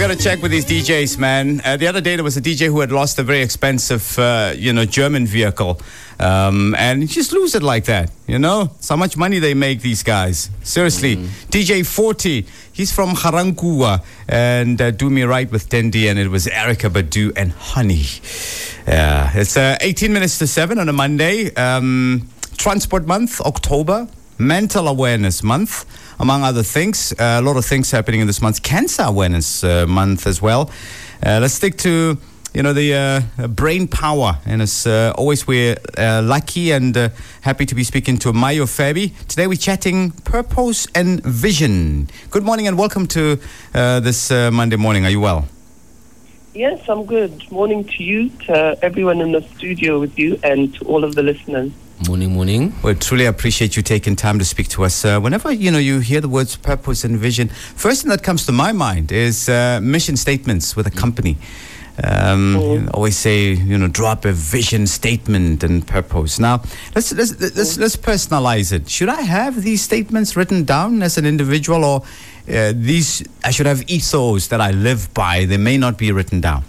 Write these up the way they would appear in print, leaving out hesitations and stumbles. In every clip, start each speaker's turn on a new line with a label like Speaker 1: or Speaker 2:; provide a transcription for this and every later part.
Speaker 1: got to check with these DJs, man. The other day there was a DJ who had lost a very expensive, German vehicle, and you just lose it like that. So much money they make, these guys. Seriously, DJ 40, he's from Garankuwa, and Do Me Right with Dendi, and it was Erykah Badu and Honey. Yeah, it's 18 minutes to 7 on a Monday. Transport Month, October. Mental Awareness Month, among other things. A lot of things happening in this month. Cancer Awareness Month as well. Let's stick to, the brain power. And as always, we're lucky and happy to be speaking to Mayo Fabi. Today we're chatting purpose and vision. Good morning and welcome to this Monday morning. Are you well?
Speaker 2: Yes, I'm good. Morning to you, to everyone in the studio with you, and to all of the listeners.
Speaker 3: Morning.
Speaker 1: We truly appreciate you taking time to speak to us. Whenever, you hear the words purpose and vision, first thing that comes to my mind is mission statements with a company. Always say, drop a vision statement and purpose. Now, let's personalize it. Should I have these statements written down as an individual, or I should have ethos that I live by? They may not be written down.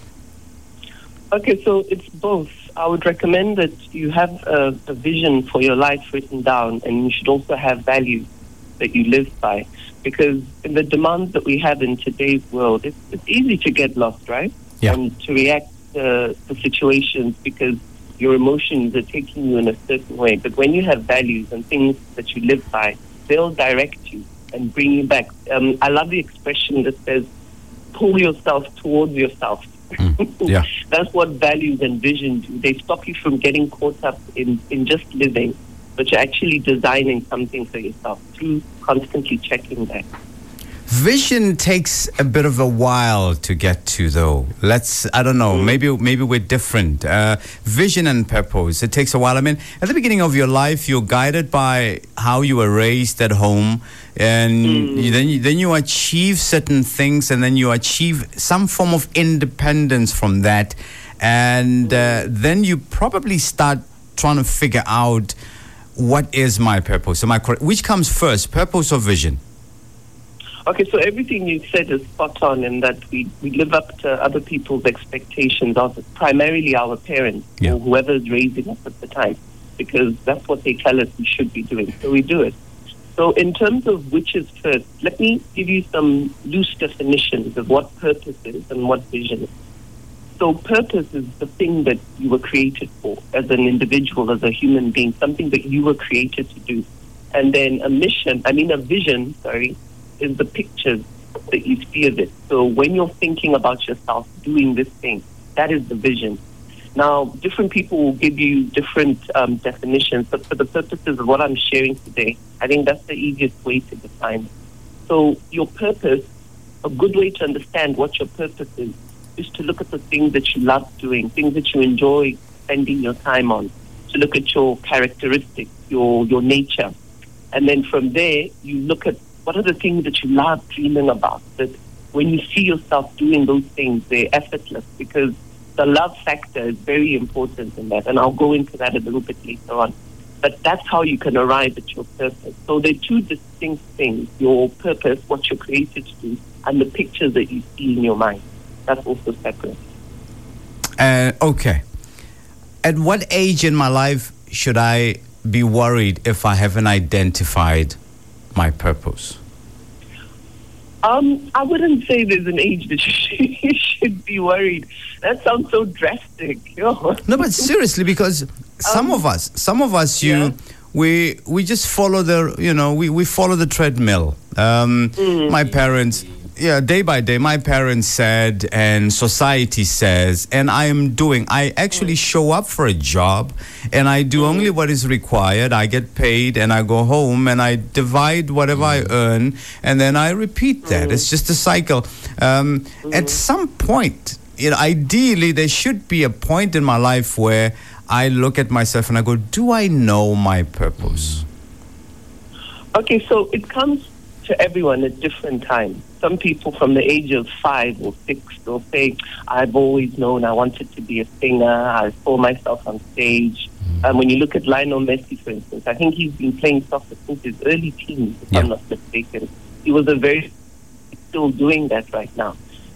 Speaker 2: Okay, so it's both. I would recommend that you have a vision for your life written down, and you should also have values that you live by. Because in the demands that we have in today's world, it's easy to get lost, right?
Speaker 1: Yeah.
Speaker 2: And to react to situations because your emotions are taking you in a certain way. But when you have values and things that you live by, they'll direct you and bring you back. I love the expression that says, pull yourself towards yourself.
Speaker 1: Yeah.
Speaker 2: That's what values and vision do. They stop you from getting caught up in just living, but you're actually designing something for yourself through constantly checking that.
Speaker 1: Vision takes a bit of a while to get to, though. I don't know, maybe we're different. Vision and purpose, it takes a while. I mean, at the beginning of your life, you're guided by how you were raised at home, and then you achieve certain things, and then you achieve some form of independence from that, and then you probably start trying to figure out, what is my purpose? Am I correct? Which comes first, purpose or vision?
Speaker 2: Okay, so everything you said is spot on in that we live up to other people's expectations, primarily our parents, or whoever's raising us at the time, because that's what they tell us we should be doing, so we do it. So in terms of which is first, let me give you some loose definitions of what purpose is and what vision is. So purpose is the thing that you were created for as an individual, as a human being, something that you were created to do. And then a vision, is the pictures that you see of it. So when you're thinking about yourself doing this thing, that is the vision. Now, different people will give you different definitions, but for the purposes of what I'm sharing today, I think that's the easiest way to define it. So your purpose, a good way to understand what your purpose is to look at the things that you love doing, things that you enjoy spending your time on, to look at your characteristics, your nature. And then from there, you look at what are the things that you love dreaming about, that when you see yourself doing those things, they're effortless, because the love factor is very important in that, and I'll go into that a little bit later on. But that's how you can arrive at your purpose. So they're two distinct things, your purpose, what you're created to do, and the pictures that you see in your mind. That's also separate.
Speaker 1: Okay. At what age in my life should I be worried if I haven't identified my purpose?
Speaker 2: I wouldn't say there's an age that you should be worried. That sounds so drastic.
Speaker 1: No, but seriously, because some of us, we just follow we follow the treadmill. My parents, day by day, my parents said, and society says, and I actually show up for a job, and I do only what is required. I get paid, and I go home, and I divide whatever I earn, and then I repeat that. It's just a cycle. At some point, ideally, there should be a point in my life where I look at myself and I go, do I know my purpose?
Speaker 2: Okay, so it comes to everyone at different times. Some people from the age of 5 or 6 will say, I've always known I wanted to be a singer. I saw myself on stage. When you look at Lionel Messi, for instance, I think he's been playing soccer since his early teens, if I'm not mistaken. He was still doing that right now.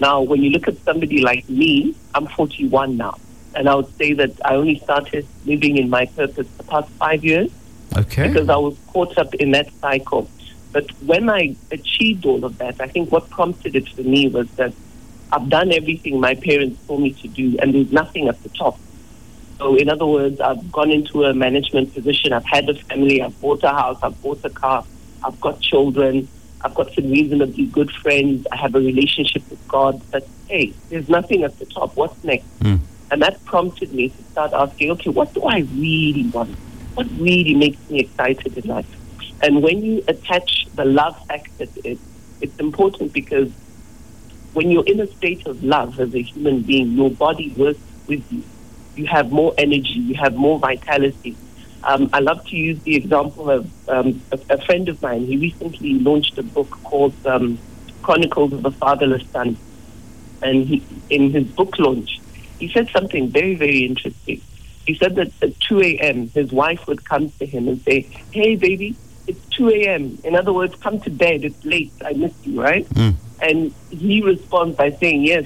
Speaker 2: Now, when you look at somebody like me, I'm 41 now. And I would say that I only started living in my purpose the past 5 years.
Speaker 1: Okay.
Speaker 2: Because I was caught up in that cycle. But when I achieved all of that, I think what prompted it for me was that I've done everything my parents told me to do, and there's nothing at the top. So in other words, I've gone into a management position, I've had a family, I've bought a house, I've bought a car, I've got children, I've got some reasonably good friends, I have a relationship with God, but hey, there's nothing at the top. What's next? And that prompted me to start asking, okay, what do I really want? What really makes me excited in life? And when you attach the love factor to it, it's important because when you're in a state of love as a human being, your body works with you. You have more energy, you have more vitality. I love to use the example of a friend of mine. He recently launched a book called Chronicles of a Fatherless Son. And in his book launch, he said something very, very interesting. He said that at 2 a.m., his wife would come to him and say, hey, baby, it's 2 a.m. In other words, come to bed. It's late. I miss you, right? And he responds by saying, yes,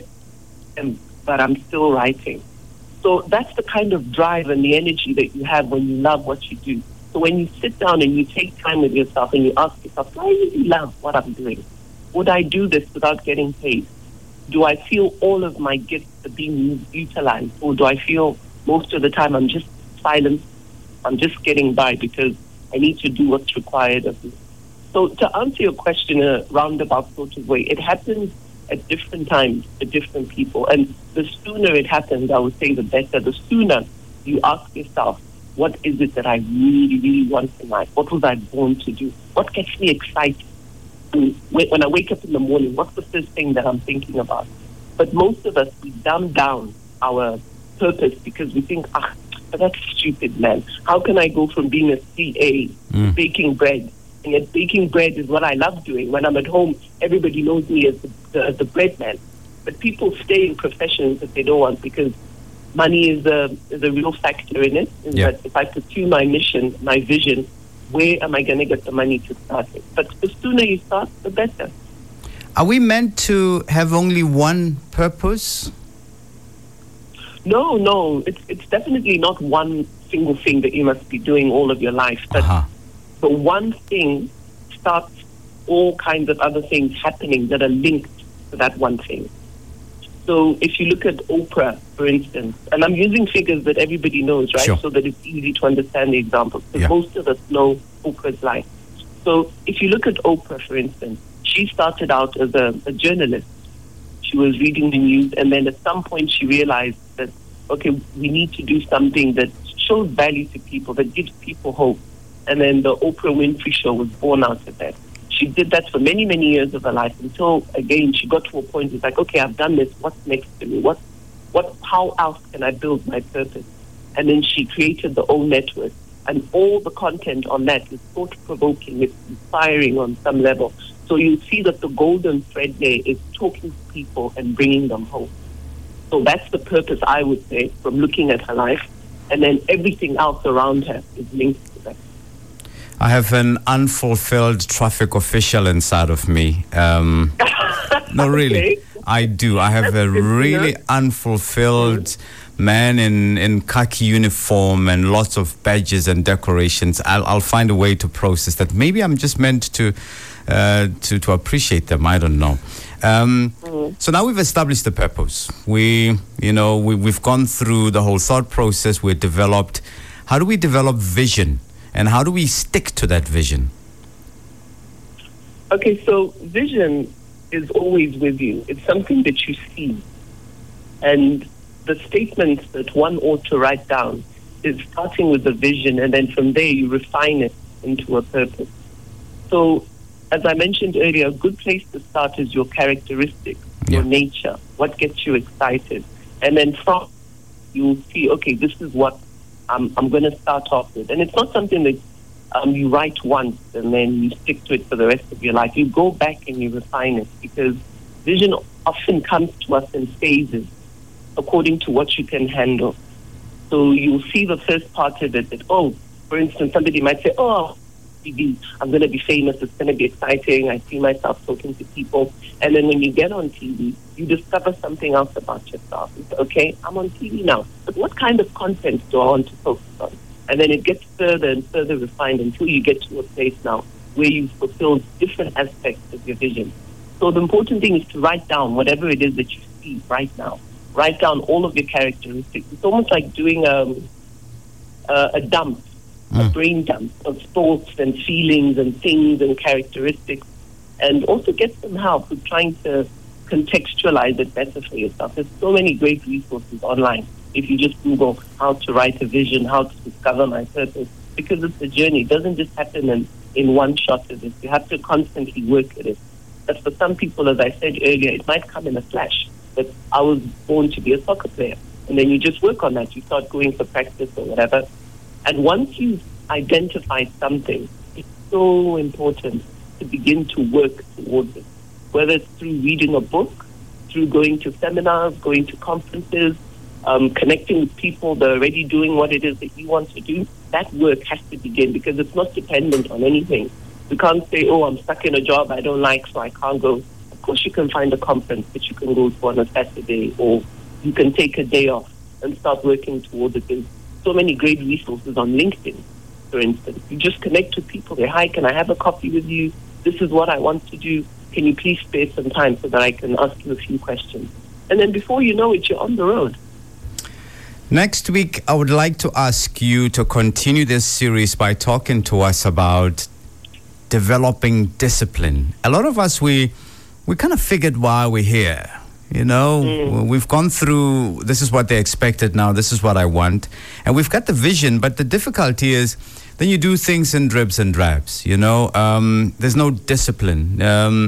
Speaker 2: but I'm still writing. So that's the kind of drive and the energy that you have when you love what you do. So when you sit down and you take time with yourself and you ask yourself, do I really love what I'm doing? Would I do this without getting paid? Do I feel all of my gifts are being utilized? Or do I feel most of the time I'm just silent, I'm just getting by because I need to do what's required of me? So to answer your question in a roundabout sort of way, it happens at different times for different people. And the sooner it happens, I would say the better. The sooner you ask yourself, what is it that I really, really want in life? What was I born to do? What gets me excited? When I wake up in the morning, what's the first thing that I'm thinking about? But most of us, we dumb down our purpose because we think, but that's stupid, man. How can I go from being a CA to baking bread? And yet baking bread is what I love doing. When I'm at home, everybody knows me as the bread man. But people stay in professions that they don't want because money is a real factor in it. But if I pursue my mission, my vision, where am I going to get the money to start it? But the sooner you start, the better.
Speaker 1: Are we meant to have only one purpose?
Speaker 2: No. It's definitely not one single thing that you must be doing all of your life. But the one thing starts all kinds of other things happening that are linked to that one thing. So if you look at Oprah, for instance, and I'm using figures that everybody knows, right?
Speaker 1: Sure.
Speaker 2: So that it's easy to understand the examples. Because most of us know Oprah's life. So if you look at Oprah, for instance, she started out as a journalist. She was reading the news, and then at some point she realized that, okay, we need to do something that shows value to people, that gives people hope. And then the Oprah Winfrey Show was born out of that. She did that for many, many years of her life until, again, she got to a point it's like, okay, I've done this. What's next to me? How else can I build my purpose? And then she created the OWN Network. And all the content on that is thought-provoking. It's inspiring on some level. So you see that the golden thread there is talking to people and bringing them home. So that's the purpose, I would say, from looking at her life. And then everything else around her is linked to that.
Speaker 1: I have an unfulfilled traffic official inside of me. No, really.
Speaker 2: Okay.
Speaker 1: I do. I have a really unfulfilled man in khaki uniform and lots of badges and decorations. I'll find a way to process that. Maybe I'm just meant to appreciate them. I don't know. So now we've established the purpose. We've gone through the whole thought process. We've developed. How do we develop vision? And how do we stick to that vision?
Speaker 2: Okay, so vision is always with you. It's something that you see. And the statements that one ought to write down is starting with the vision, and then from there you refine it into a purpose. So, as I mentioned earlier, a good place to start is your characteristics, your nature, what gets you excited. And then from you'll see, okay, this is what I'm going to start off with. And it's not something that you write once and then you stick to it for the rest of your life. You go back and you refine it because vision often comes to us in phases according to what you can handle. So you'll see the first part of it that, for instance, somebody might say, TV. I'm going to be famous. It's going to be exciting. I see myself talking to people. And then when you get on TV, you discover something else about yourself. You say, okay, I'm on TV now, but what kind of content do I want to focus on? And then it gets further and further refined until you get to a place now where you've fulfilled different aspects of your vision. So the important thing is to write down whatever it is that you see right now. Write down all of your characteristics. It's almost like doing a dump, a brain dump of thoughts and feelings and things and characteristics, and also get some help with trying to contextualize it better for yourself. There's so many great resources online. If you just Google how to write a vision, how to discover my purpose, because it's a journey. It doesn't just happen in one shot of it. You have to constantly work at it. But for some people, as I said earlier, it might come in a flash. But I was born to be a soccer player. And then you just work on that. You start going for practice or whatever. And once you've identified something, it's so important to begin to work towards it. Whether it's through reading a book, through going to seminars, going to conferences, connecting with people that are already doing what it is that you want to do, that work has to begin because it's not dependent on anything. You can't say, oh, I'm stuck in a job I don't like, so I can't go. Of course, you can find a conference that you can go to on a Saturday, or you can take a day off and start working towards it. There's so many great resources on LinkedIn, for instance. You just connect with people. Say, hi, can I have a coffee with you? This is what I want to do. Can you please spare some time so that I can ask you a few questions? And then before you know it, you're on the road.
Speaker 1: Next week, I would like to ask you to continue this series by talking to us about developing discipline. A lot of us, we kind of figured why we're here. You know, we've gone through, this is what they expected now, this is what I want. And we've got the vision, but the difficulty is then you do things in dribs and drabs, you know. There's no discipline.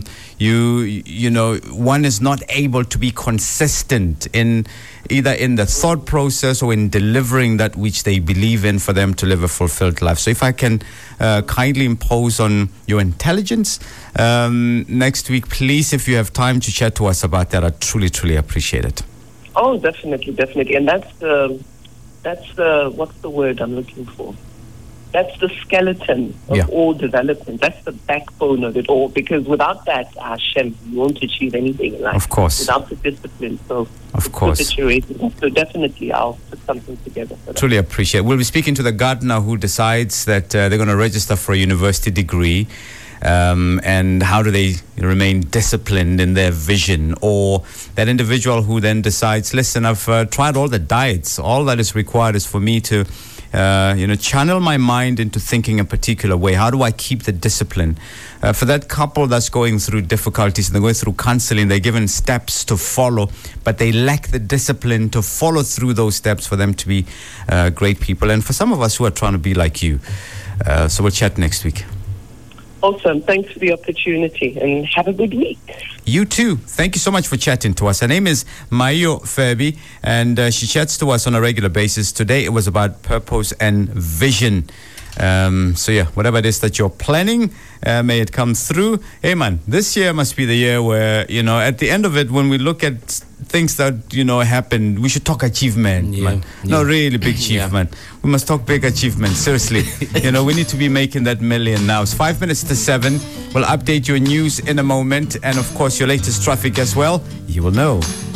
Speaker 1: You know, one is not able to be consistent in either in the thought process or in delivering that which they believe in for them to live a fulfilled life. So if I can kindly impose on your intelligence next week, please, if you have time to chat to us about that, I truly, truly appreciate it.
Speaker 2: Oh, definitely. And that's the what's the word I'm looking for? That's the skeleton of all development. That's the backbone of it all. Because without that, Hashem, you won't achieve anything in life.
Speaker 1: Of course.
Speaker 2: Without the discipline. So,
Speaker 1: of course.
Speaker 2: So definitely, I'll put something together for that.
Speaker 1: Truly appreciate it. We'll be speaking to the gardener who decides that they're going to register for a university degree. And how do they remain disciplined in their vision? Or that individual who then decides, listen, I've tried all the diets. All that is required is for me to channel my mind into thinking a particular way. How do I keep the discipline? For that couple that's going through difficulties and they're going through counseling, they're given steps to follow, but they lack the discipline to follow through those steps for them to be great people. And for some of us who are trying to be like you. So we'll chat next week.
Speaker 2: Awesome. Thanks for the opportunity and have a good week.
Speaker 1: You too. Thank you so much for chatting to us. Her name is Maio Fabi, and she chats to us on a regular basis. Today it was about purpose and vision. Whatever it is that you're planning, may it come through. Hey man, this year must be the year where, at the end of it, when we look at things that, happen, we should talk achievement, man. No, really big achievement. We must talk big achievement, seriously. We need to be making that million now. It's 5 minutes to 7. We'll update your news in a moment. And of course, your latest traffic as well. You will know.